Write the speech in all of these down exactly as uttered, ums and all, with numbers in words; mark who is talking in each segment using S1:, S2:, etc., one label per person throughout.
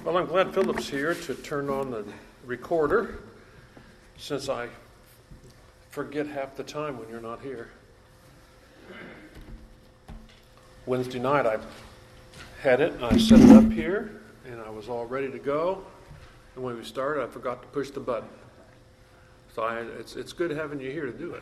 S1: Well, I'm glad Philip's here to turn on the recorder, since I forget half the time when you're not here. Wednesday night I had it, and I set it up here, and I was all ready to go. And when we started, I forgot to push the button. So I, it's, it's good having you here to do it.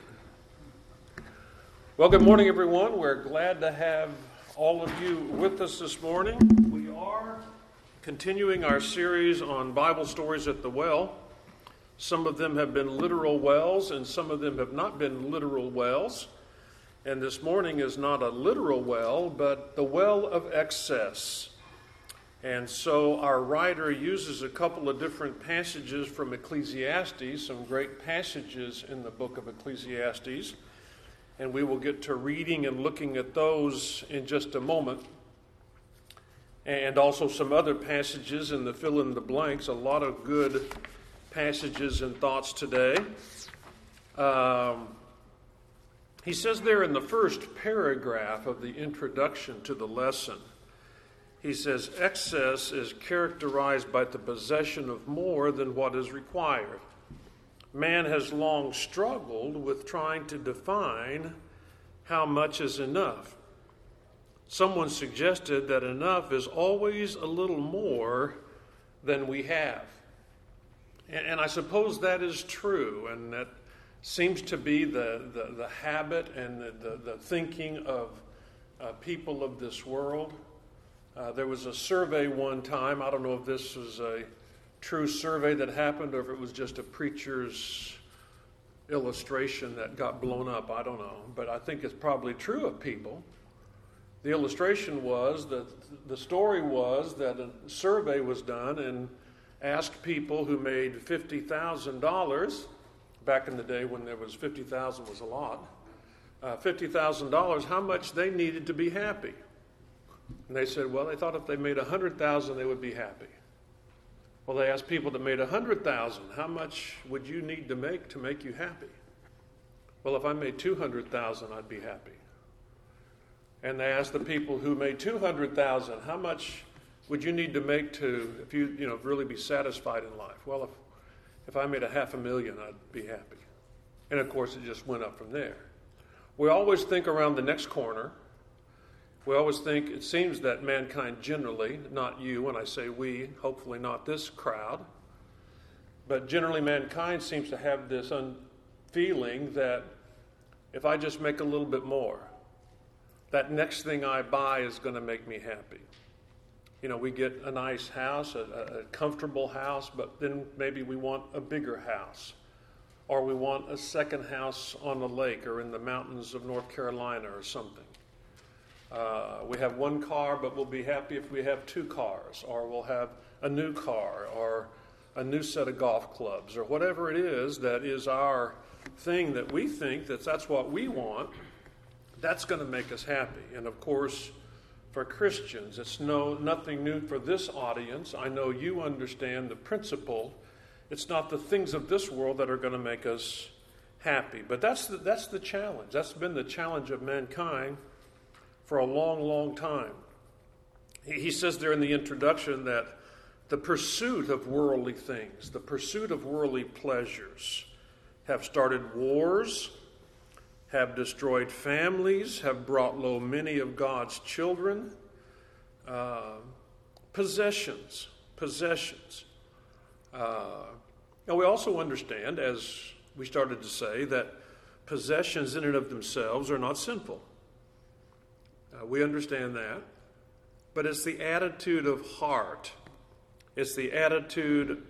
S1: Well, good morning, everyone. We're glad to have all of you with us this morning. We are continuing our series on Bible stories at the well. Some of them have been literal wells, and some of them have not been literal wells. And this morning is not a literal well, but the well of excess. And so our writer uses a couple of different passages from Ecclesiastes, some great passages in the book of Ecclesiastes. And we will get to reading and looking at those in just a moment. And also some other passages in the fill in the blanks, a lot of good passages and thoughts today. Um, he says there in the first paragraph of the introduction to the lesson, he says, excess is characterized by the possession of more than what is required. Man has long struggled with trying to define how much is enough. Someone suggested that enough is always a little more than we have. And, and I suppose that is true, and that seems to be the, the, the habit and the, the, the thinking of uh, people of this world. Uh, there was a survey one time. I don't know if this was a true survey that happened or if it was just a preacher's illustration that got blown up. I don't know. But I think it's probably true of people. The illustration was that the story was that a survey was done and asked people who made fifty thousand dollars, back in the day when there was fifty thousand dollars was a lot, uh, fifty thousand dollars, how much they needed to be happy. And they said, well, they thought if they made one hundred thousand dollars they would be happy. Well, they asked people that made one hundred thousand dollars, how much would you need to make to make you happy? Well, if I made two hundred thousand dollars, I'd be happy. And they asked the people who made two hundred thousand dollars, how much would you need to make to, if you, you know, really be satisfied in life? Well, if, if I made a half a million, I'd be happy. And of course, it just went up from there. We always think around the next corner. We always think, it seems that mankind generally, not you, when I say we, hopefully not this crowd, but generally mankind seems to have this un- feeling that if I just make a little bit more, that next thing I buy is going to make me happy. You know, we get a nice house, a, a comfortable house, but then maybe we want a bigger house. Or we want a second house on the lake or in the mountains of North Carolina or something. Uh, we have one car, but we'll be happy if we have two cars. Or we'll have a new car or a new set of golf clubs or whatever it is that is our thing that we think that that's what we want. That's going to make us happy. And of course, for Christians, it's no nothing new for this audience. I know you understand the principle. It's not the things of this world that are going to make us happy. But that's the, that's the challenge. That's been the challenge of mankind for a long, long time. He, he says there in the introduction that the pursuit of worldly things, the pursuit of worldly pleasures, have started wars, have destroyed families, have brought low many of God's children. Uh, possessions, possessions. Uh, and we also understand, as we started to say, that possessions in and of themselves are not sinful. Uh, we understand that. But it's the attitude of heart. It's the attitude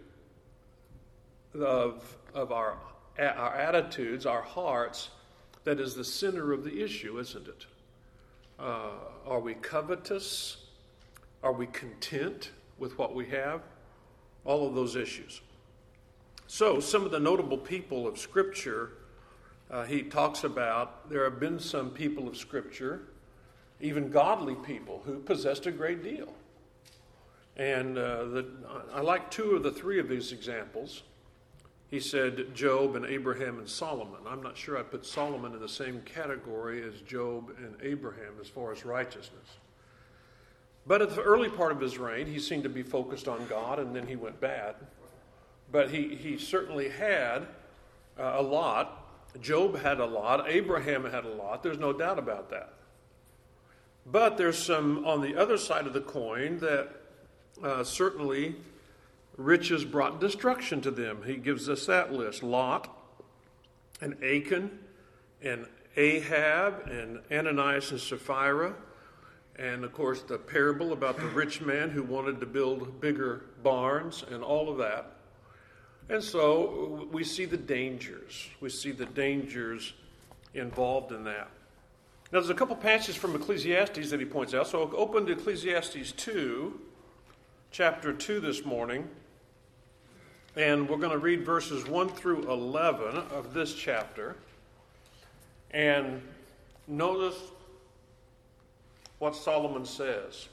S1: of, of our, our attitudes, our hearts, that is the center of the issue, isn't it? Uh, are we covetous? Are we content with what we have? All of those issues. So, some of the notable people of Scripture, uh, he talks about, there have been some people of Scripture, even godly people, who possessed a great deal. And uh, the, I like two of the three of these examples. He said Job and Abraham and Solomon. I'm not sure I put Solomon in the same category as Job and Abraham as far as righteousness. But at the early part of his reign, he seemed to be focused on God, and then he went bad. But he, he certainly had uh, a lot. Job had a lot. Abraham had a lot. There's no doubt about that. But there's some on the other side of the coin that uh, certainly riches brought destruction to them. He gives us that list. Lot, and Achan, and Ahab, and Ananias and Sapphira, and of course the parable about the rich man who wanted to build bigger barns, and all of that. And so we see the dangers. We see the dangers involved in that. Now there's a couple passages from Ecclesiastes that he points out. So I'll open to Ecclesiastes two, chapter two this morning. And we're going to read verses one through eleven of this chapter. And notice what Solomon says.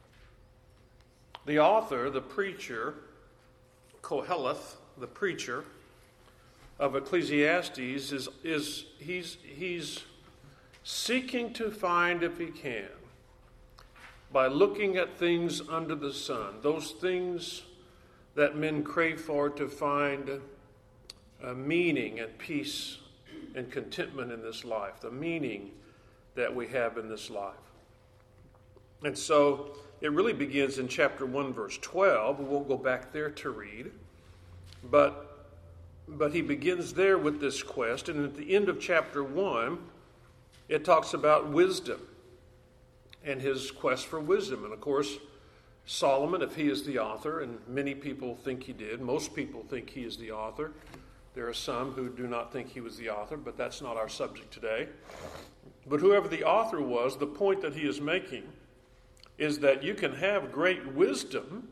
S1: The author, the preacher, Koheleth, the preacher of Ecclesiastes, is, is he's, he's seeking to find, if he can, by looking at things under the sun, those things that men crave for, to find a meaning and peace and contentment in this life, the meaning that we have in this life. And so it really begins in chapter one, verse twelve. We won't go back there to read. But, but he begins there with this quest. And at the end of chapter one, it talks about wisdom and his quest for wisdom. And of course, Solomon, if he is the author, and many people think he did, most people think he is the author. There are some who do not think he was the author, but that's not our subject today. But whoever the author was, the point that he is making is that you can have great wisdom.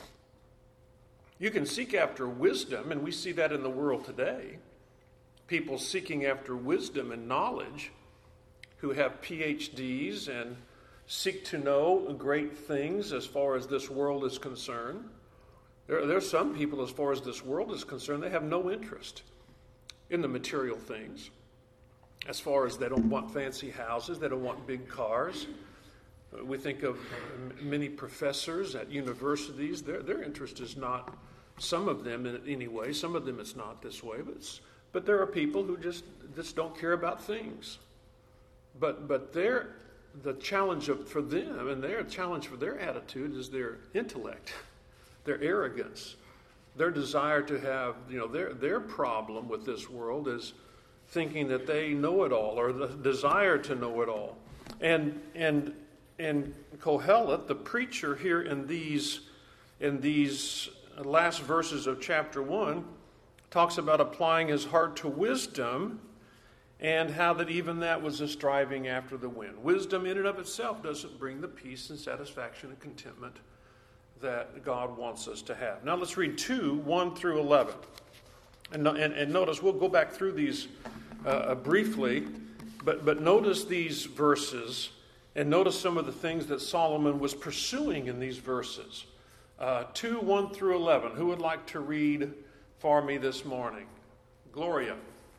S1: You can seek after wisdom, and we see that in the world today. People seeking after wisdom and knowledge who have P H Ds and seek to know great things as far as this world is concerned. There, there are some people, as far as this world is concerned, they have no interest in the material things. As far as they don't want fancy houses, they don't want big cars. We think of many professors at universities. Their, their interest is not, some of them in any way, some of them it's not this way, but, it's, but there are people who just, just don't care about things. But, but their, the challenge of, for them, and their challenge for their attitude is their intellect, their arrogance, their desire to have, you know, their, their problem with this world is thinking that they know it all, or the desire to know it all. And, and, and Koheleth, the preacher here in these, in these last verses of chapter one, talks about applying his heart to wisdom, and how that even that was a striving after the wind. Wisdom in and of itself doesn't bring the peace and satisfaction and contentment that God wants us to have. Now let's read two, one through eleven. And, and, and notice, we'll go back through these uh, briefly, but, but notice these verses, and notice some of the things that Solomon was pursuing in these verses. Uh, two, one through eleven. Who would like to read for me this morning? Gloria.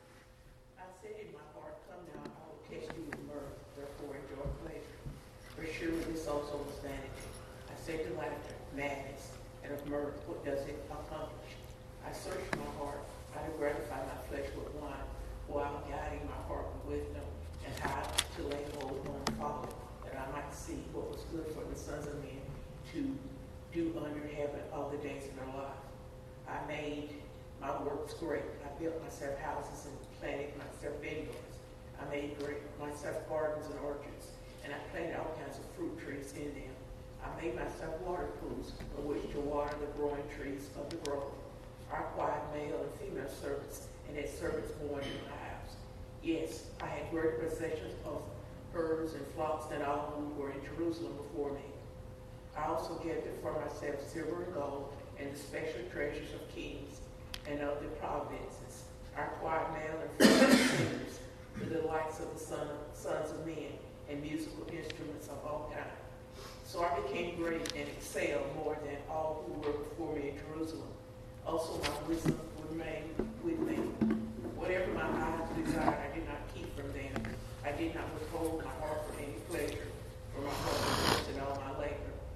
S2: Surely this also was vanity. I said to laughter, madness, and of mirth, what does it accomplish? I searched my heart, I have gratified my flesh with wine, while guiding my heart with wisdom, and how to lay hold on folly, that I might see what was good for the sons of men to do under heaven all the days of their life. I made my works great. I built myself houses and planted myself vineyards. I made great myself gardens and orchards, and I planted all kinds of fruit trees in them. I made myself water pools in which to water the growing trees of the grove. I acquired male and female servants, and had servants born in my house. Yes, I had great possessions of herds and flocks than all who were in Jerusalem before me. I also gathered for myself silver and gold, and the special treasures of kings and of the provinces. I acquired male and female singers, the delights of the son of, sons of men, and musical instruments of all kinds. So I became great and excelled more than all who were before me in Jerusalem. Also my wisdom remained with me. Whatever my eyes desired, I did not keep from them. I did not withhold my heart from any pleasure, for my heart rejoiced in all my labor.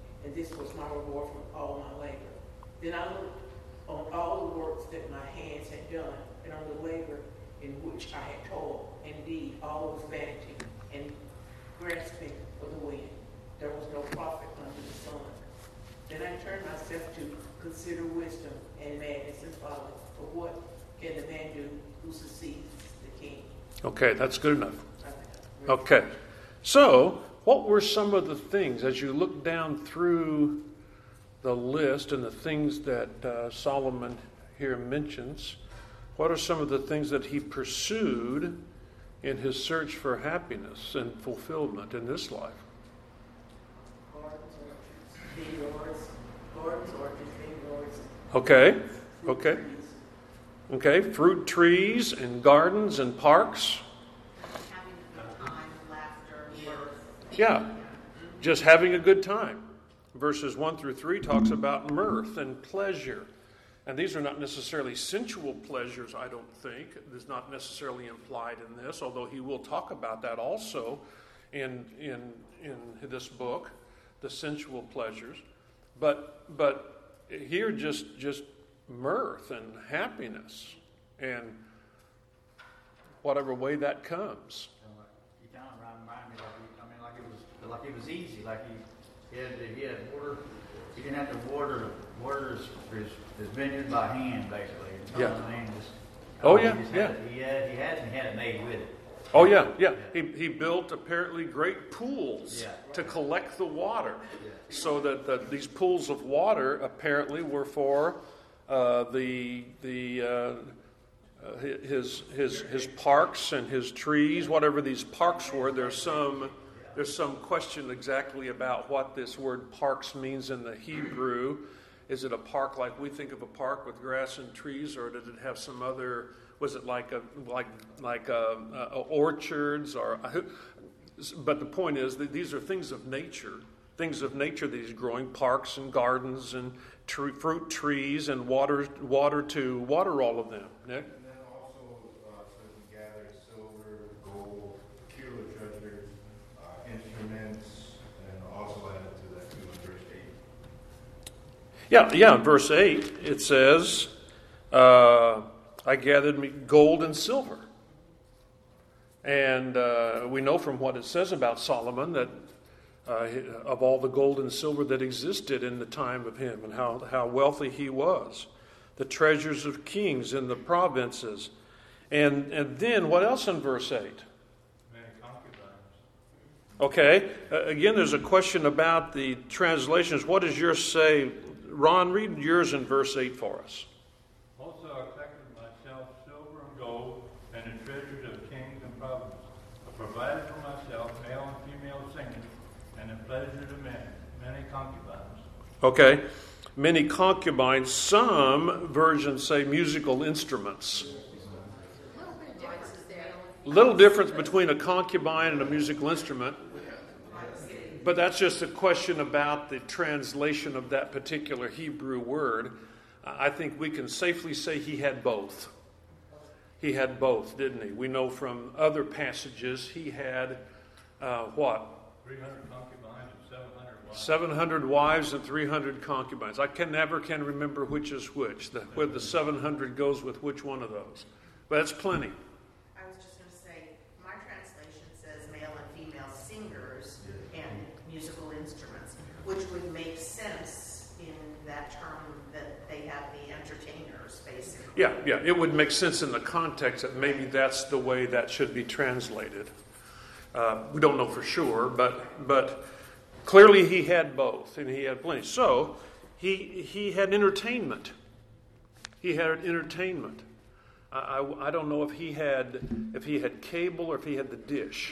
S2: Then I looked on all the works that my hands had done, and on the labor in which I had toiled. Indeed, all was vanity and grasping for the wind. There was no profit under the sun. Then I turned myself to consider wisdom and madness and folly. For what can the man do who succeeds the king?
S1: Okay, that's good enough. Okay. So, what were some of the things, as you look down through the list and the things that uh, Solomon here mentions, what are some of the things that he pursued in his search for happiness and fulfillment in this life? Okay, okay. Okay, fruit trees and gardens and parks.
S3: Having a good time, laughter, mirth.
S1: Yeah, just having a good time. Verses one through three talks about mirth and pleasure. And these are not necessarily sensual pleasures, I don't think. It's not necessarily implied in this, although he will talk about that also in in in this book, the sensual pleasures. But but here just just mirth and happiness and whatever way that comes.
S4: He kind of reminded me like he, I mean like it was like it was easy, like he he had to, he had water. He didn't have to water water his, his, his vineyard by hand, basically. You know
S1: Yeah.
S4: what I mean? Just,
S1: Oh,
S4: he
S1: yeah,
S4: just
S1: yeah.
S4: Had, he had he had and he had it made with it.
S1: Oh yeah, yeah. He he built apparently great pools
S4: Yeah.
S1: to collect the water,
S4: Yeah.
S1: so that, that these pools of water apparently were for uh, the the uh, uh, his his his parks and his trees, whatever these parks were. There's some there's some question exactly about what this word parks means in the Hebrew. Is it a park like we think of a park with grass and trees, or did it have some other? Was it like a like like a, a orchards or? But the point is that these are things of nature, things of nature that he's growing, parks and gardens and tree, fruit trees and water water to water all of them. Nick?
S5: And then also uh, says he gathered silver, gold, peculiar treasures, uh, instruments, and also added to that too in verse eight.
S1: Yeah, yeah. In verse eight, it says, uh, "I gathered me gold and silver." And uh, we know from what it says about Solomon that uh, of all the gold and silver that existed in the time of him and how, how wealthy he was, the treasures of kings in the provinces. And, and then what else in verse eight?
S5: Many concubines.
S1: Okay, uh, again, there's a question about the translations. What does yours say? Ron, read yours in verse eight for us.
S6: Also I collected myself silver and gold and the treasures of kings and provinces. I provided for myself male and female singers and the pleasures of men, many concubines.
S1: Okay, many concubines. Some versions say musical instruments.
S3: Little bit of difference there.
S1: Little difference between a concubine and a musical instrument. But that's just a question about the translation of that particular Hebrew word. I think we can safely say he had both. He had both, didn't he? We know from other passages he had uh, what?
S6: three hundred concubines and seven hundred wives.
S1: seven hundred wives and three hundred concubines. I can never can remember which is which, the, where the seven hundred goes with which one of those. But that's plenty.
S3: I was just going to say, my translation says male and female singers and musical instruments, which would make sense in that term that they have the entertainers, basically.
S1: Yeah, yeah, it would make sense in the context that maybe that's the way that should be translated. Uh, we don't know for sure, but but clearly he had both, and he had plenty. So he he had entertainment. He had entertainment. I, I, I don't know if he had if he had cable or if he had the dish,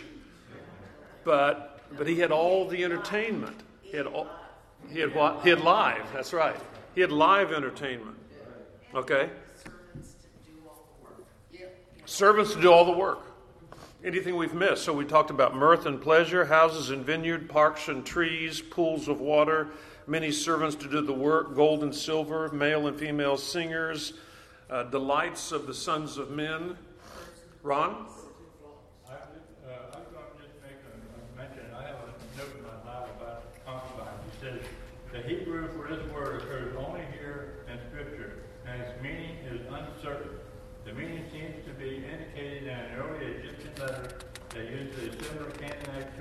S1: but but he had all the entertainment. He had all, he had what? He had live. That's right. He had live entertainment. Okay.
S3: Servants to do all the work.
S1: Servants to do all the work. Anything we've missed. So we talked about mirth and pleasure, houses and vineyard, parks and trees, pools of water, many servants to do the work, gold and silver, male and female singers, uh, delights of the sons of men. Ron?
S6: I, uh, I was going to just make a, a mention. I have a note in my Bible about concubines. It says the Hebrew for this word occurs only here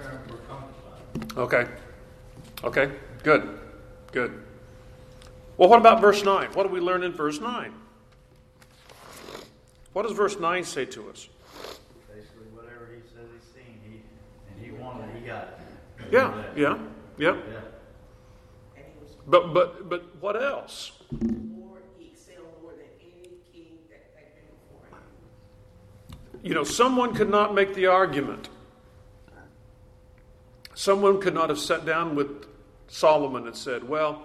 S6: term for countryside.
S1: Okay. Okay. Good. Good. Well, what about verse nine? What do we learn in verse nine? What does verse nine say to us?
S4: Basically, whatever he says he's seen, he and he wanted, he got it.
S1: Yeah, yeah, yeah.
S4: Yeah.
S2: And he was
S1: But but but what else?
S2: more, he excelled more than any king that had been before him.
S1: You know, someone could not make the argument. Someone could not have sat down with Solomon and said, well,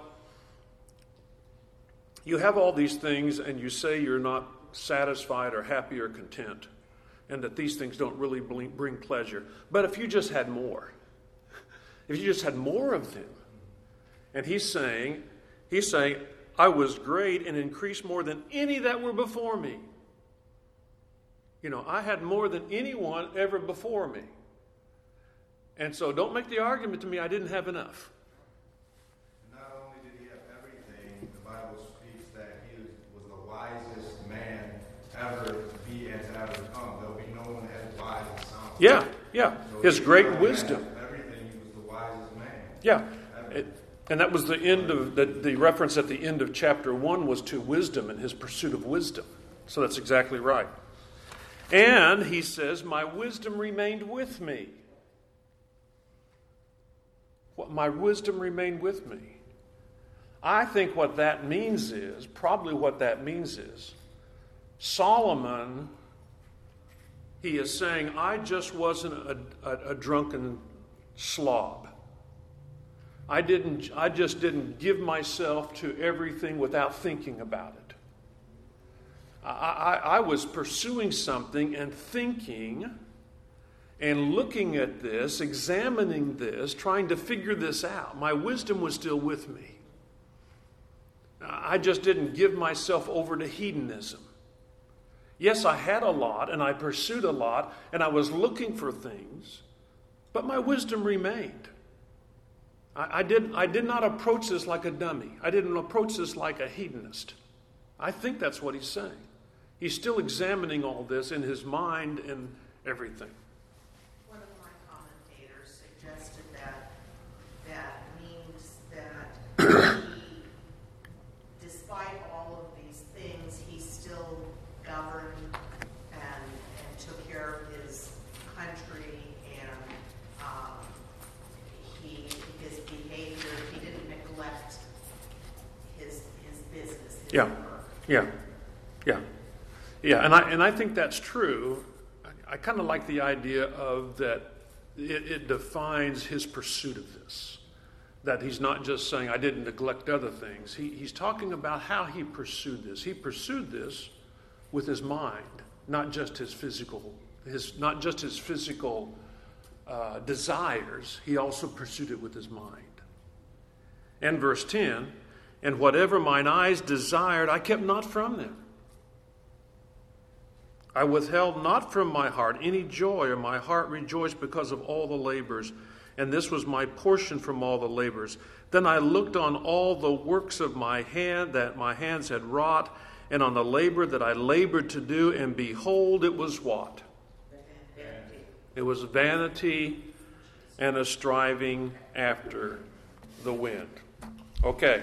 S1: you have all these things and you say you're not satisfied or happy or content, and that these things don't really bring pleasure. But if you just had more, if you just had more of them, and he's saying, he's saying, I was great and increased more than any that were before me. You know, I had more than anyone ever before me. And so don't make the argument to me I didn't have enough.
S5: Not only did he have everything, the Bible speaks that he was, was the wisest man ever to be and to ever come. There'll be no one as wise as Solomon.
S1: Yeah, yeah.
S5: So
S1: His
S5: he
S1: great
S5: had
S1: wisdom.
S5: Everything, he was the wisest man.
S1: Yeah.
S5: ever.
S1: It, and that was the end of the, the reference at the end of chapter one was to wisdom and his pursuit of wisdom. So that's exactly right. And he says, my wisdom remained with me. What, my wisdom remained with me. I think what that means is, probably what that means is, Solomon, he is saying, I just wasn't a, a, a drunken slob. I didn't. I just didn't give myself to everything without thinking about it. I, I, I was pursuing something and thinking and looking at this, examining this, trying to figure this out. My wisdom was still with me. I just didn't give myself over to hedonism. Yes, I had a lot and I pursued a lot and I was looking for things, but my wisdom remained. I, I, did, I did not approach this like a dummy. I didn't approach this like a hedonist. I think that's what he's saying. He's still examining all this in his mind and everything.
S3: One of my commentators suggested that that means that he, despite all of these things, he still governed and, and took care of his country, and um, he his behavior, he didn't neglect his his business, his
S1: Yeah.
S3: work.
S1: Yeah, yeah, yeah, and I and I think that's true. I, I kind of like the idea of that it, it defines his pursuit of this. That he's not just saying I didn't neglect other things. He, he's talking about how he pursued this. He pursued this with his mind, not just his physical, his not just his physical uh, desires. He also pursued it with his mind. And verse ten. And whatever mine eyes desired, I kept not from them. I withheld not from my heart any joy, or my heart rejoiced because of all the labors. And this was my portion from all the labors. Then I looked on all the works of my hand that my hands had wrought, and on the labor that I labored to do, and behold, it was what? It was vanity and a striving after the wind. Okay.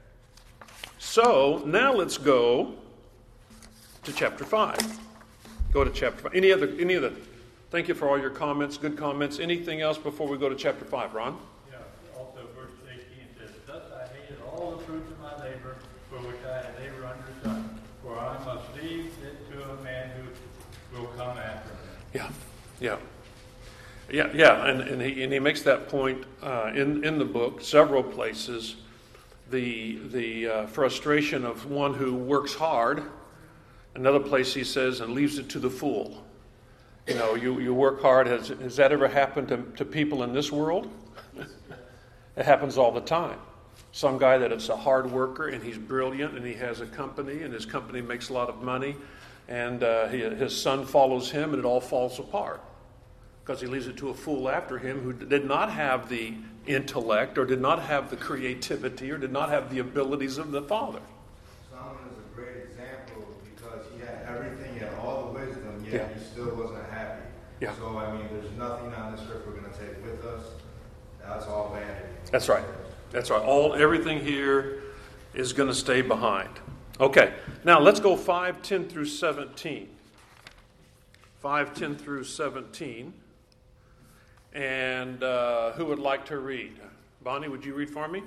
S1: So now let's go to chapter five. Go to chapter five. Any other? Any other? Thank you for all your comments, good comments. Anything else before we go to chapter five, Ron?
S6: Yeah, also verse eighteen says, thus I hated all the fruits of my labor, for which I had labor under the sun, for I must leave it to a man who will come after me.
S1: Yeah, yeah. Yeah, yeah, and, and, he, and he makes that point uh, in, in the book, several places. The, the uh, frustration of one who works hard. Another place he says, and leaves it to the fool. You know, you, you work hard. Has, has that ever happened to, to people in this world? It happens all the time. Some guy that is a hard worker and he's brilliant and he has a company and his company makes a lot of money, and uh, he, his son follows him and it all falls apart because he leaves it to a fool after him who did not have the intellect or did not have the creativity or did not have the abilities of the father.
S5: Solomon is a great example because he had everything, he had all the wisdom, yet
S1: Yeah.
S5: he still wasn't happy.
S1: Yeah.
S5: So, I mean, there's nothing on this earth we're going to to take with us, that's all vanity.
S1: That's right. That's right. All everything here is going to stay behind. Okay. Now let's go five, ten through seventeen. five, ten through seventeen. And uh, who would like to read? Bonnie, would you read for me?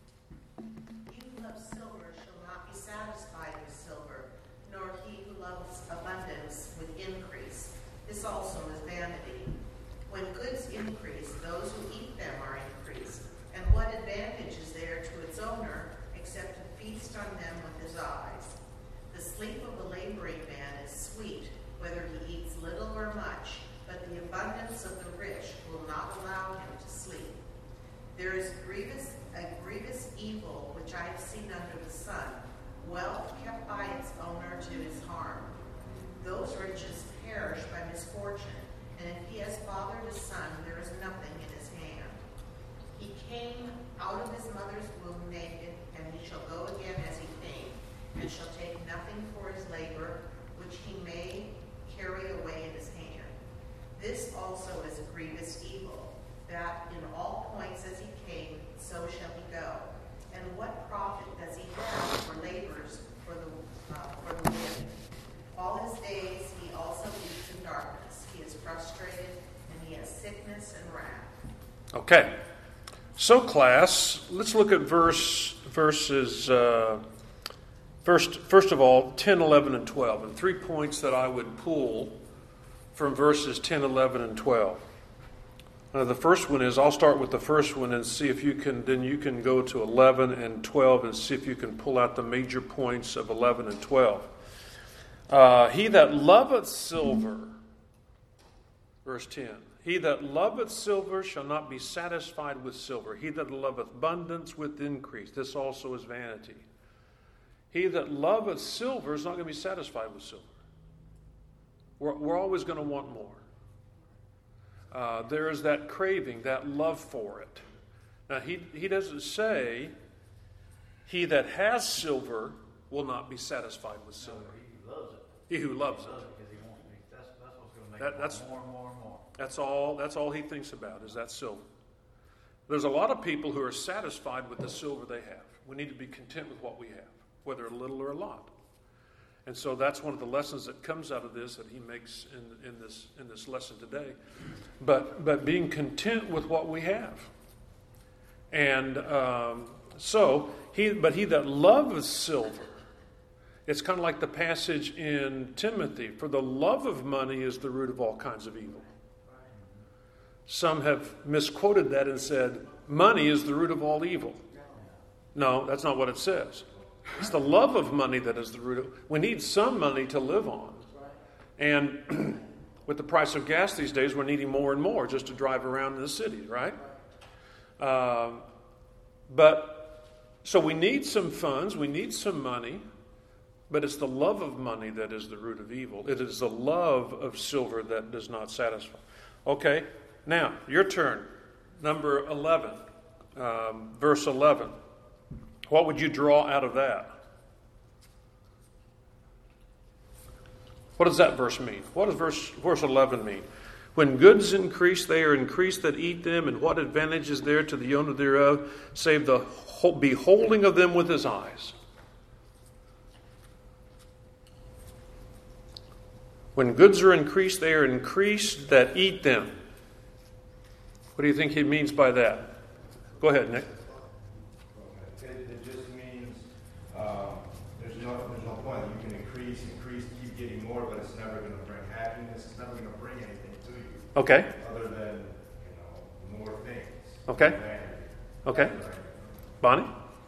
S3: He who loves silver shall not be satisfied with silver, nor he who loves abundance with increase. This also is vanity. When goods increase, those who eat them are increased. And what advantage is there to its owner except to feast on them with his eyes? The sleep of a laboring man is sweet, whether he eats little or much, but the abundance of the rich will not allow him to sleep. There is grievous, a grievous evil which I have seen under the sun, wealth kept by its owner to his harm. Those riches perish by misfortune, and if he has fathered a son, there is nothing in his hand. He came out of his mother's womb naked, and he shall go again as he came, and shall take nothing for his labor, which he may carry away in his hand. This also is a grievous evil, that in all points as he came, so shall he go. And what profit does he have for labors for the, uh, for the wind? All his days he also leads in darkness. He is frustrated, and he has sickness and wrath.
S1: Okay. So, class, let's look at verse verses. Uh, first, first of all, ten, eleven, and twelve, and three points that I would pull from verses ten, eleven, and twelve. Uh, the first one is, I'll start with the first one and see if you can, then you can go to eleven and twelve and see if you can pull out the major points of eleven and twelve. Uh, he that loveth silver, verse ten, he that loveth silver shall not be satisfied with silver. He that loveth abundance with increase. This also is vanity. He that loveth silver is not going to be satisfied with silver. We're, we're always going to want more. Uh, there is that craving, that love for it. Now, he, he doesn't say he that has silver will not be satisfied with silver.
S4: He loves it.
S1: He who loves
S4: He
S1: it.
S4: loves it because he wants to be. That's, that's what's going to make
S1: That-
S4: it
S1: that's-
S4: more and more and more.
S1: That's all, that's all he thinks about is that silver. There's a lot of people who are satisfied with the silver they have. We need to be content with what we have, whether a little or a lot. And so that's one of the lessons that comes out of this that he makes in, in this in this lesson today. But but being content with what we have. And um, so he but he that loveth silver, it's kind of like the passage in Timothy, for the love of money is the root of all kinds of evil. Some have misquoted that and said, money is the root of all evil. No, that's not what it says. It's the love of money that is the root of... We need some money to live on. And with the price of gas these days, we're needing more and more just to drive around in the city, right? Um, but, so we need some funds, we need some money, but it's the love of money that is the root of evil. It is the love of silver that does not satisfy. Okay, now, your turn. Number eleven, um, verse eleven. What would you draw out of that? What does that verse mean? What does verse, verse eleven mean? When goods increase, they are increased that eat them, and what advantage is there to the owner thereof, save the beholding of them with his eyes? When goods are increased, they are increased that eat them. What do you think he means by that? Go ahead, Nick.
S5: It, it just means um, there's no there's no point. You can increase, increase, keep getting more, but it's never going to bring happiness. It's never going to bring anything to you.
S1: Okay.
S5: Other than you know more things.
S1: Okay.
S5: Vanity.
S1: Okay.
S5: That's what I mean.
S1: Bonnie?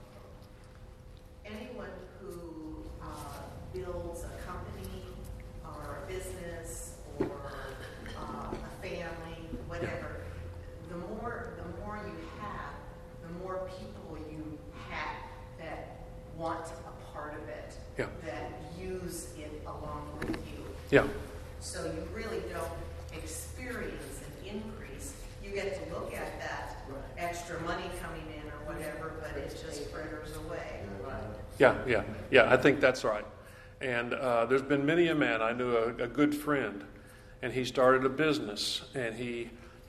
S3: Anyone who uh, builds a company or a business or uh, a family, whatever, the more the more you have, the more people you have that want a part of it,
S1: Yeah.
S3: that use it along with you.
S1: Yeah.
S3: So you really don't experience an increase. You get to look at that extra money coming in or whatever, but it just fritters away.
S1: Yeah, yeah, yeah, I think that's right. And uh, there's been many a man, I knew a, a good friend, and he started a business, and he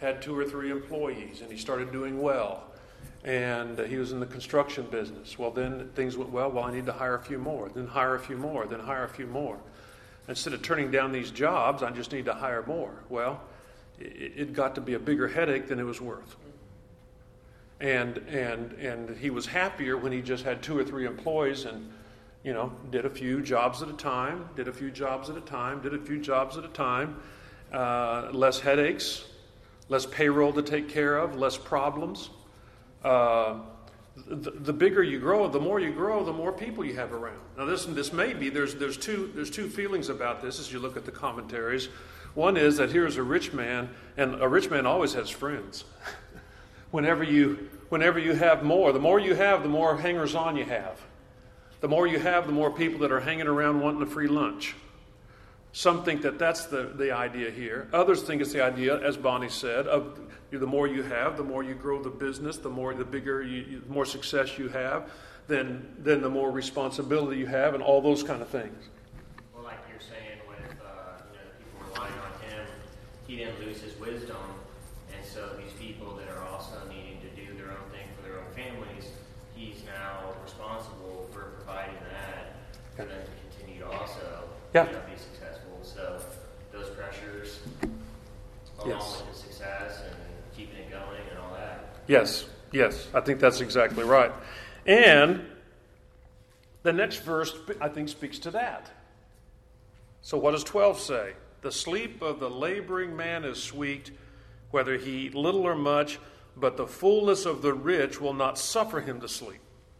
S1: had two or three employees, and he started doing well. And uh, he was in the construction business. Well, then things went well. Well, I need to hire a few more, then hire a few more, then hire a few more. Instead of turning down these jobs, I just need to hire more. Well, it, it got to be a bigger headache than it was worth. And and and he was happier when he just had two or three employees and, you know, did a few jobs at a time, did a few jobs at a time, did a few jobs at a time. Uh, less headaches, less payroll to take care of, less problems. Uh, the, the bigger you grow, the more you grow, the more people you have around. Now, this this may be there's there's two there's two feelings about this as you look at the commentaries. One is that here's a rich man, and a rich man always has friends. whenever you whenever you have more, the more you have, the more hangers-on you have. The more you have, the more people that are hanging around wanting a free lunch. Some think that that's the, the idea here. Others think it's the idea, as Bonnie said, of the more you have, the more you grow the business, the more the bigger, you, you, the more success you have, then then the more responsibility you have, and all those kind of things.
S7: Well, like you're saying, with uh, you know the people relying on him, he didn't lose his wisdom, and so these people that are also needing to do their own thing for their own families, he's now responsible for providing that for them to continue to also
S1: Yeah.
S7: you know, be successful. So those pressures, along
S1: Yes.
S7: with the success and keeping it going and all that.
S1: Yes, yes, I think that's exactly right. And the next verse, I think, speaks to that. So what does twelve say? The sleep of the laboring man is sweet, whether he eat little or much, but the fullness of the rich will not suffer him to sleep.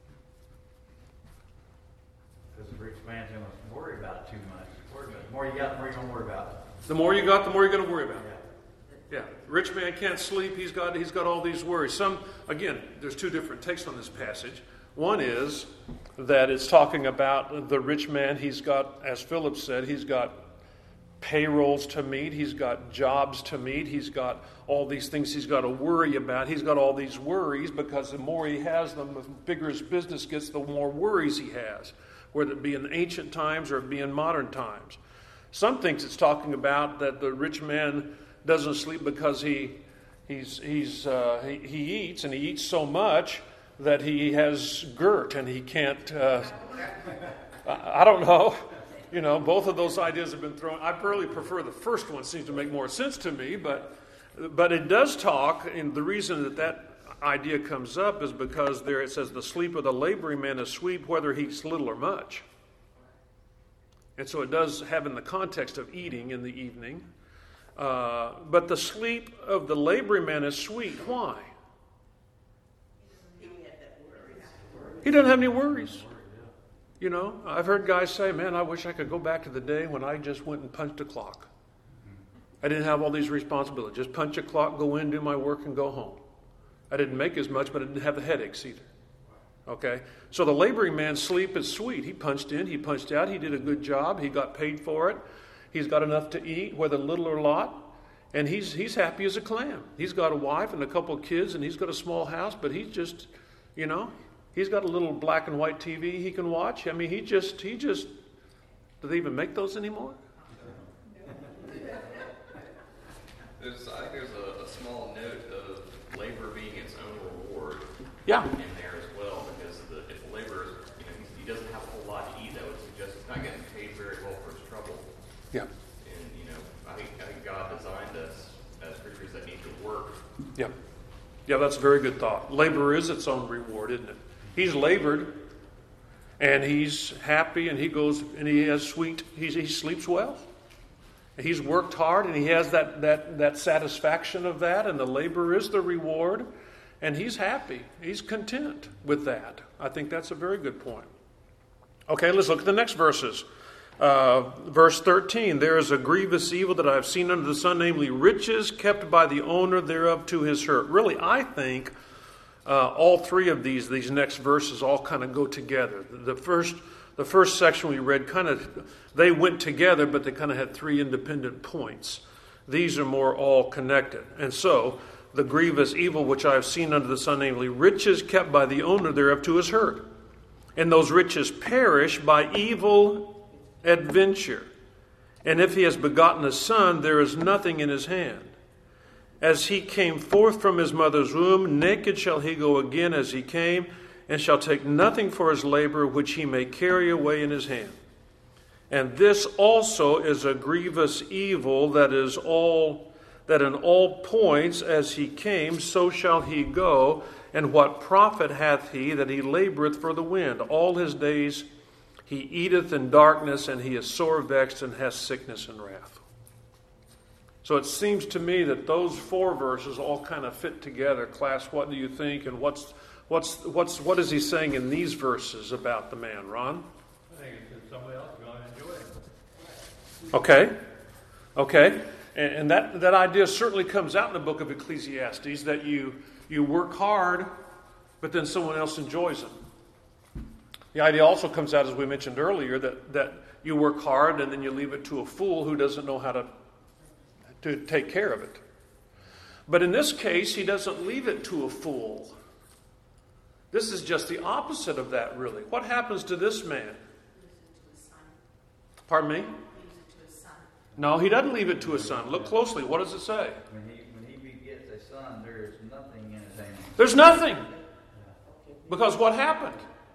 S4: Because the rich man's going to worry about it too much. Worry about it. The more you got, the more you're going to worry about it.
S1: The more you got, the more you're going to worry about it.
S4: Yeah.
S1: Yeah, rich man can't sleep. He's got he's got all these worries. Some again, there's two different takes on this passage. One is that it's talking about the rich man. He's got, as Philip said, he's got payrolls to meet. He's got jobs to meet. He's got all these things he's got to worry about. He's got all these worries because the more he has them, the bigger his business gets, the more worries he has, whether it be in ancient times or it be in modern times. Some things it's talking about that the rich man doesn't sleep because he he's he's uh, he, he eats and he eats so much that he has girt and he can't. Uh, I, I don't know. You know, both of those ideas have been thrown. I really prefer the first one. Seems to make more sense to me, but but it does talk. And the reason that that idea comes up is because there it says the sleep of the laboring man is sweet, whether he eats little or much. And so it does have in the context of eating in the evening. Uh, but the sleep of the laboring man is sweet. Why? He doesn't have any worries. You know, I've heard guys say, man, I wish I could go back to the day when I just went and punched a clock. I didn't have all these responsibilities. Just punch a clock, go in, do my work, and go home. I didn't make as much, but I didn't have the headaches either. Okay? So the laboring man's sleep is sweet. He punched in, he punched out, he did a good job, he got paid for it. He's got enough to eat, whether little or lot, and he's he's happy as a clam. He's got a wife and a couple of kids, and he's got a small house, but he's just, you know, he's got a little black and white T V he can watch. I mean, he just, he just, do they even make those anymore?
S8: There's, I think there's a, a small note of labor being its own reward
S1: Yeah.
S8: in there as well, because the, if the laborer, you know, he, he doesn't have a whole lot to eat, that would suggest he's not getting paid very well for his trouble.
S1: Yeah.
S8: And, you know, I think, I think God designed us as creatures that need to work.
S1: Yeah. Yeah, that's a very good thought. Labor is its own reward, isn't it? He's labored, and he's happy, and he goes, and he has sweet, he's, he sleeps well. He's worked hard, and he has that, that, that satisfaction of that, and the labor is the reward, and he's happy. He's content with that. I think that's a very good point. Okay, let's look at the next verses. Uh, verse thirteen, there is a grievous evil that I have seen under the sun, namely riches kept by the owner thereof to his hurt. Really, I think uh, all three of these, these next verses all kind of go together. The first, the first section we read kind of, they went together, but they kind of had three independent points. These are more all connected. And so, the grievous evil which I have seen under the sun, namely riches kept by the owner thereof to his hurt. And those riches perish by evil adventure. And if he has begotten a son, there is nothing in his hand. as he came forth from his mother's womb, naked shall he go again as he came, and shall take nothing for his labor which he may carry away in his hand. And this also is a grievous evil, that is all that in all points as he came, so shall he go. And what profit hath he that he laboreth for the wind? All his days he eateth in darkness, and he is sore vexed, and hath sickness and wrath. So it seems to me that those four verses all kind of fit together. Class, what do you think? And what's what's what's what is he saying in these verses about the man, Ron?
S6: I think it's that somebody else is going to enjoy it.
S1: Okay, okay, and, and that that idea certainly comes out in the book of Ecclesiastes, that you you work hard, but then someone else enjoys them. The idea also comes out, as we mentioned earlier, that that you work hard and then you leave it to a fool who doesn't know how to to take care of it. But in this case, he doesn't leave it to a fool. This is just the opposite of that, really. What happens to this man? Pardon me? No, he doesn't leave it to his son. Look closely. What does it say?
S4: When he, when he begets a son, there is nothing in his hand.
S1: There's nothing. Because what happened?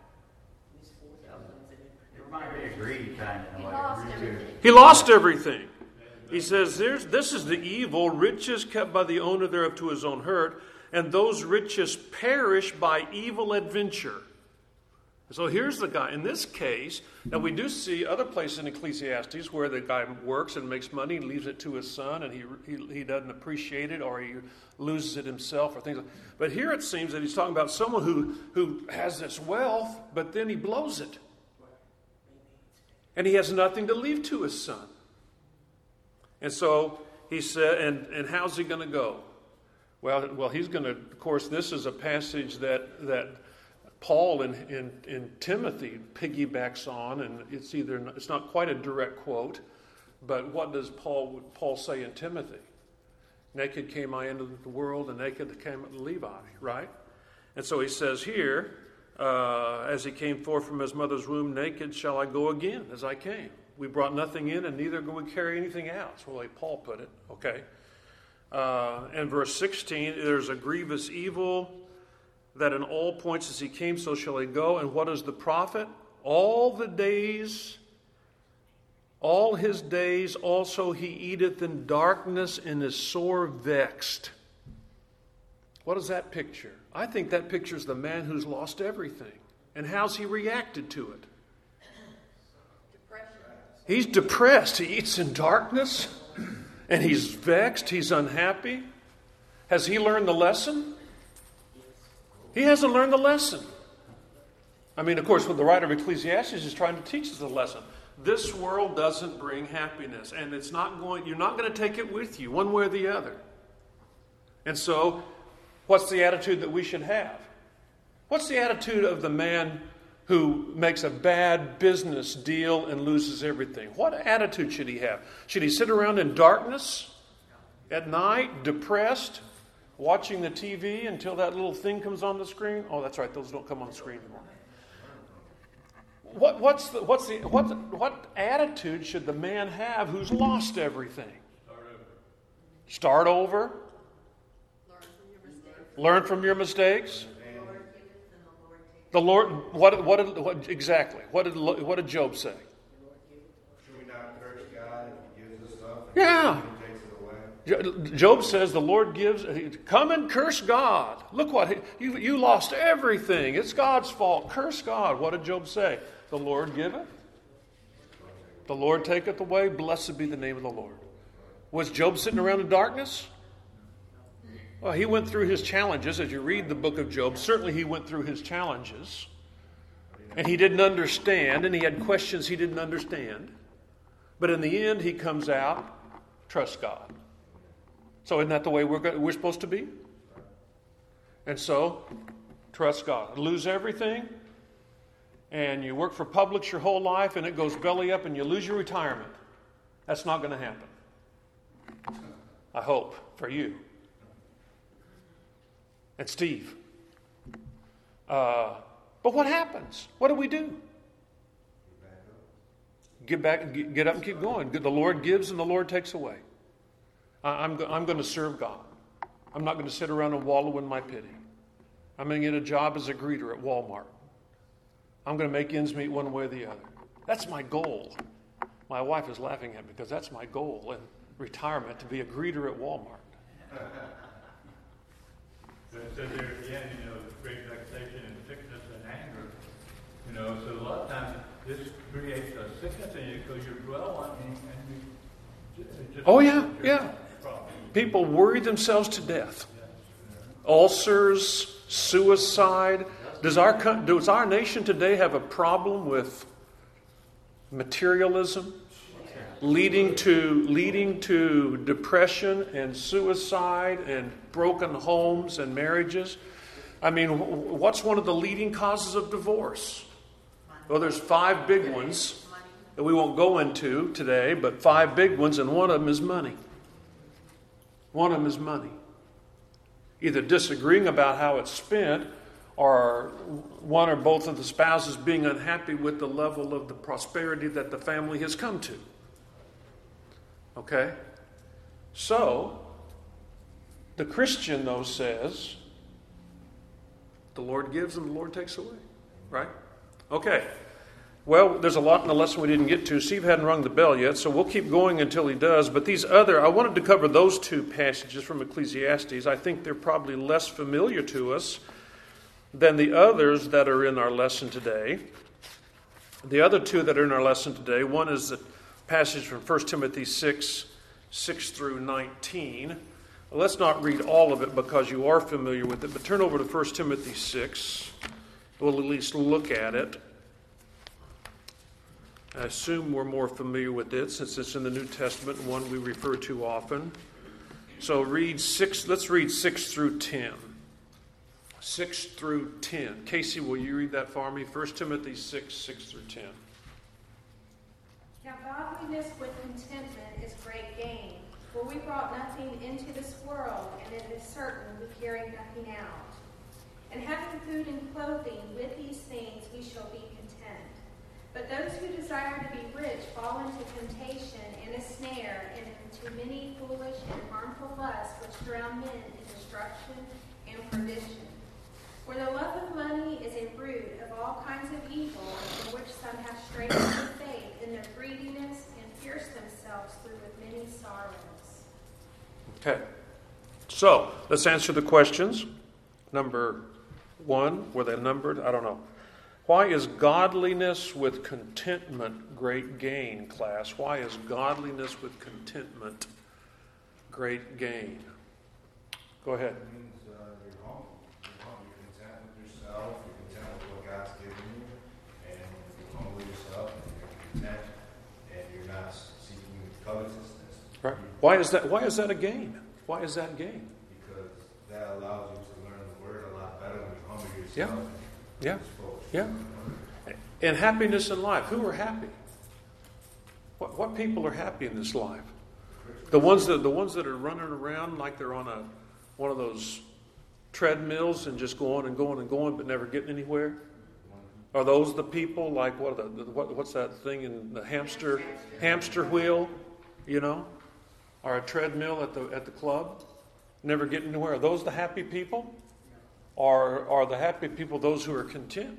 S4: It might be a greed kind of way.
S9: lost everything.
S1: He lost everything. He says, There's, this is the evil, riches kept by the owner thereof to his own hurt, and those riches perish by evil adventure. So here's the guy. In this case, now we do see other places in Ecclesiastes where the guy works and makes money and leaves it to his son, and he, he, he doesn't appreciate it, or he loses it himself, or things like that. But here it seems that he's talking about someone who, who has this wealth, but then he blows it. And he has nothing to leave to his son. And so he said, and, and how's he going to go? Well, well, he's going to, of course, this is a passage that that Paul in, in, in Timothy piggybacks on, and it's either it's not quite a direct quote, but what does Paul Paul say in Timothy? Naked came I into the world, and naked came Levi, right? And so he says here, uh, as he came forth from his mother's womb, naked shall I go again as I came. We brought nothing in, and neither will we carry anything out. That's the way Paul put it. Okay. Uh, and verse sixteen, there's a grievous evil, that in all points as he came, so shall he go. And what is the profit? All the days, all his days also he eateth in darkness, and is sore vexed. What is that picture? I think that pictures the man who's lost everything. And how's he reacted to it? He's depressed. He eats in darkness, and he's vexed. He's unhappy. Has he learned the lesson? He hasn't learned the lesson. I mean, of course, what the writer of Ecclesiastes is trying to teach us a lesson. This world doesn't bring happiness, and it's not going. You're not going to take it with you, one way or the other. And so, what's the attitude that we should have? What's the attitude of the man who makes a bad business deal and loses everything? What attitude should he have? Should he sit around in darkness at night, depressed, watching the T V until that little thing comes on the screen? Oh, that's right, those don't come on the screen anymore. What, what's the, what's the, what, what attitude should the man have who's lost everything? Start over. Learn from your mistakes. The Lord, what, what, what exactly? What did, what did Job say?
S5: Should we not curse God if He gives us stuff?
S1: Yeah.
S5: He takes it away?
S1: Job says the Lord gives, come and curse God. Look what, you, you lost everything. It's God's fault. Curse God. What did Job say? The Lord giveth. The Lord taketh away. Blessed be the name of the Lord. Was Job sitting around in darkness? Well, he went through his challenges. As you read the book of Job, certainly he went through his challenges. And he didn't understand, and he had questions he didn't understand. But in the end, he comes out, trust God. So isn't that the way we're, we're supposed to be? And so, trust God. Lose everything, and you work for Publix your whole life, and it goes belly up, and you lose your retirement. That's not going to happen. I hope, for you. And Steve. Uh, but what happens? What do we do? Get back, get up and keep going. The Lord gives and the Lord takes away. I'm, I'm going to serve God. I'm not going to sit around and wallow in my pity. I'm going to get a job as a greeter at Walmart. I'm going to make ends meet one way or the other. That's my goal. My wife is laughing at me because that's my goal in retirement, to be a greeter at Walmart.
S6: So it says there again, you know, great vexation and sickness and anger. You know, so a lot of times this creates a sickness in you because you dwell on it and you just...
S1: Oh, yeah, yeah. People worry themselves to death. Ulcers, suicide. Does our, does our nation today have a problem with materialism? Leading to leading to depression and suicide and broken homes and marriages. I mean, what's one of the leading causes of divorce? Well, there's five big ones that we won't go into today, but five big ones, and one of them is money. One of them is money. Either disagreeing about how it's spent, or one or both of the spouses being unhappy with the level of the prosperity that the family has come to. Okay? So, the Christian, though, says, the Lord gives and the Lord takes away. Right? Okay. Well, there's a lot in the lesson we didn't get to. Steve hadn't rung the bell yet, so we'll keep going until he does. But these other, I wanted to cover those two passages from Ecclesiastes. I think they're probably less familiar to us than the others that are in our lesson today. The other two that are in our lesson today, one is the passage from First Timothy six, six through nineteen. Let's not read all of it because you are familiar with it, but turn over to First Timothy six. We'll at least look at it. I assume we're more familiar with it since it's in the New Testament, one we refer to often. So read six, let's read six through ten. six through ten. Casey, will you read that for me? First Timothy six, six through ten.
S9: Now godliness with contentment is great gain, for we brought nothing into this world, and it is certain we carry nothing out. And having food and clothing, with these things we shall be content. But those who desire to be rich fall into temptation and a snare, and into many foolish and harmful lusts, which drown men in destruction and perdition. For the love of money is a root of all kinds of evil, in which some have strayed from faith in their greediness and pierced themselves through with many sorrows.
S1: Okay. So, let's answer the questions. Number one, were they numbered? I don't know. Why is godliness with contentment great gain, class? Why is godliness with contentment great gain? Go ahead.
S5: It means uh, you're home. You're home. You're content with yourself. You're content with what God's given you. And you're home with yourself. And you're content. And you're not seeking covetousness.
S1: Right. Why is that? Why is that a gain? Why is that gain?
S5: Because that allows you to learn the Word a lot better when you're home with
S1: Yeah.
S5: yourself.
S1: Yeah. Yeah. And happiness in life. Who are happy? What what people are happy in this life? The ones that the ones that are running around like they're on a one of those treadmills and just going and going and going but never getting anywhere? Are those the people like what, the, what what's that thing in the hamster hamster wheel, you know? Or a treadmill at the at the club? Never getting anywhere. Are those the happy people? Or are the happy people those who are content?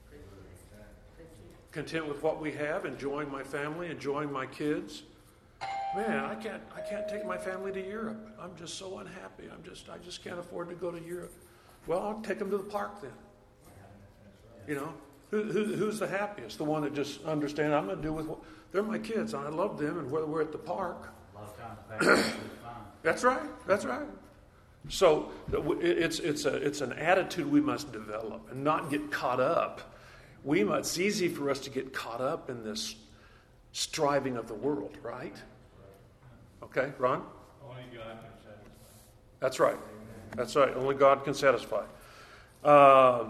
S1: Content with what we have, enjoying my family, enjoying my kids. Man, I can't I can't take my family to Europe. I'm just so unhappy. I'm just I just can't afford to go to Europe. Well, I'll take them to the park then. You know, who, who who's the happiest? The one that just understands I'm going to do with what they're my kids and I love them, and whether we're at the park.
S4: A lot of times, it's fine.
S1: That's right. That's right. So it's it's a it's an attitude we must develop and not get caught up. We must, it's easy for us to get caught up in this striving of the world, right? Okay, Ron?
S6: Only God can satisfy.
S1: That's right. That's right. Only God can satisfy. Uh,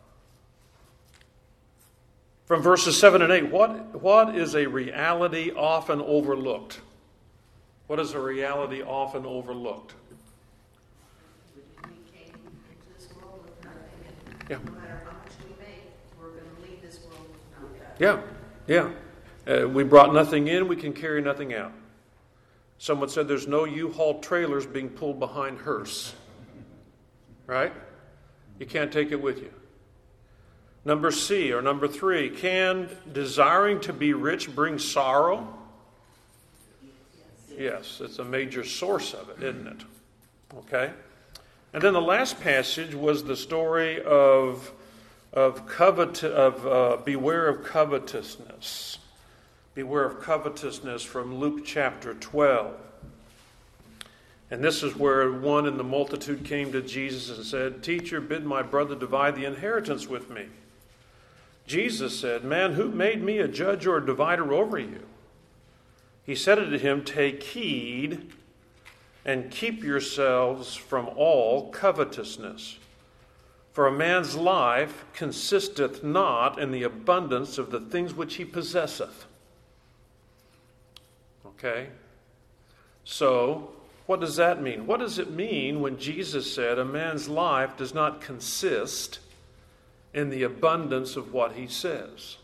S1: from verses seven and eight, what what is a reality often overlooked? What is a reality often overlooked?
S3: We came into this world with nothing, and
S1: Yeah.
S3: no matter how much we make, we're going to leave this world with nothing.
S1: Yeah, yeah. Uh, we brought nothing in, we can carry nothing out. Someone said there's no U-Haul trailers being pulled behind hearse. right? You can't take it with you. Number C, or number three, can desiring to be rich bring sorrow? Yes, it's a major source of it, isn't it? Okay. And then the last passage was the story of of covet of uh, beware of covetousness. Beware of covetousness from Luke chapter twelve. And this is where one in the multitude came to Jesus and said, "Teacher, bid my brother divide the inheritance with me." Jesus said, "Man, who made me a judge or a divider over you?" He said unto him, "Take heed and keep yourselves from all covetousness. For a man's life consisteth not in the abundance of the things which he possesseth." Okay? So, what does that mean? What does it mean when Jesus said a man's life does not consist in the abundance of what he says?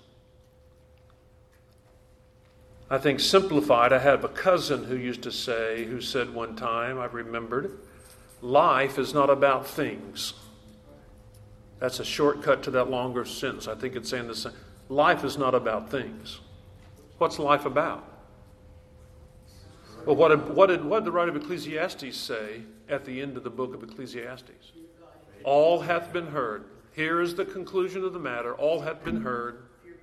S1: I think simplified, I have a cousin who used to say, who said one time, I remembered, life is not about things. That's a shortcut to that longer sentence. I think it's saying the same. Life is not about things. What's life about? Well, what did, what did, what did the writer of Ecclesiastes say at the end of the book of Ecclesiastes? All hath been heard. Here is the conclusion of the matter. All hath been heard.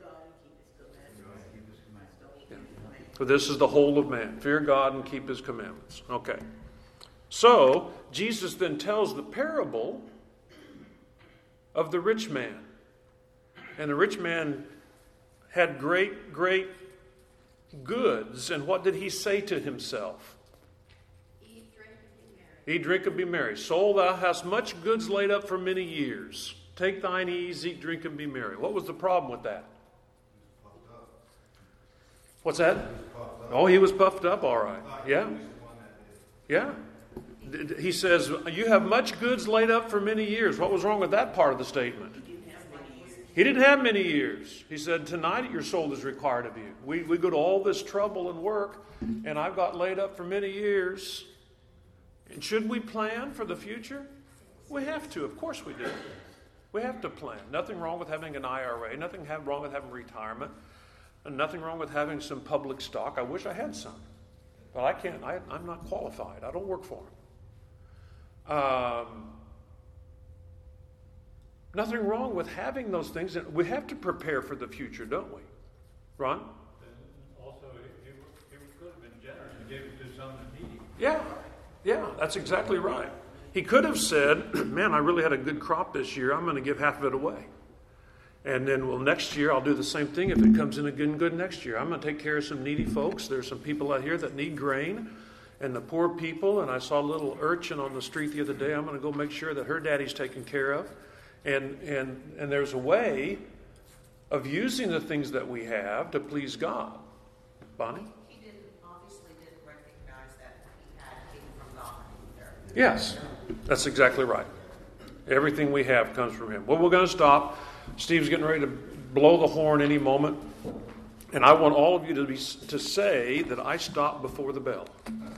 S1: For this is the whole of man. Fear God and keep his commandments. Okay. So, Jesus then tells the parable of the rich man. And the rich man had great, great goods. And what did he say to himself?
S9: Eat, drink, and be merry.
S1: Eat, drink, and be merry. Soul, thou hast much goods laid up for many years. Take thine ease, eat, drink, and be merry. What was the problem with that? What's that? Oh, he was puffed up, all right. Yeah. Yeah. He says, you have much goods laid up for many years. What was wrong with that part of the statement? He didn't have many years. He said, tonight your soul is required of you. We, we go to all this trouble and work, and I've got laid up for many years. And should we plan for the future? We have to. Of course we do. We have to plan. Nothing wrong with having an I R A. Nothing wrong with having retirement. And nothing wrong with having some public stock. I wish I had some. But I can't. I, I'm not qualified. I don't work for them. Um, nothing wrong with having those things. We have to prepare for the future, don't we? Ron?
S6: Also, he, he could have been generous and gave it to some that needed.
S1: Yeah. Yeah, that's exactly right. He could have said, man, I really had a good crop this year. I'm going to give half of it away. And then, well, next year I'll do the same thing if it comes in again good next year. I'm going to take care of some needy folks. There's some people out here that need grain, and the poor people. And I saw a little urchin on the street the other day. I'm going to go make sure that her daddy's taken care of. And and and there's a way of using the things that we have to please God. Bonnie?
S3: He didn't, obviously didn't recognize that he had came from God either.
S1: Yes, that's exactly right. Everything we have comes from him. Well, we're going to stop. Steve's getting ready to blow the horn any moment. And I want all of you to be to say that I stopped before the bell.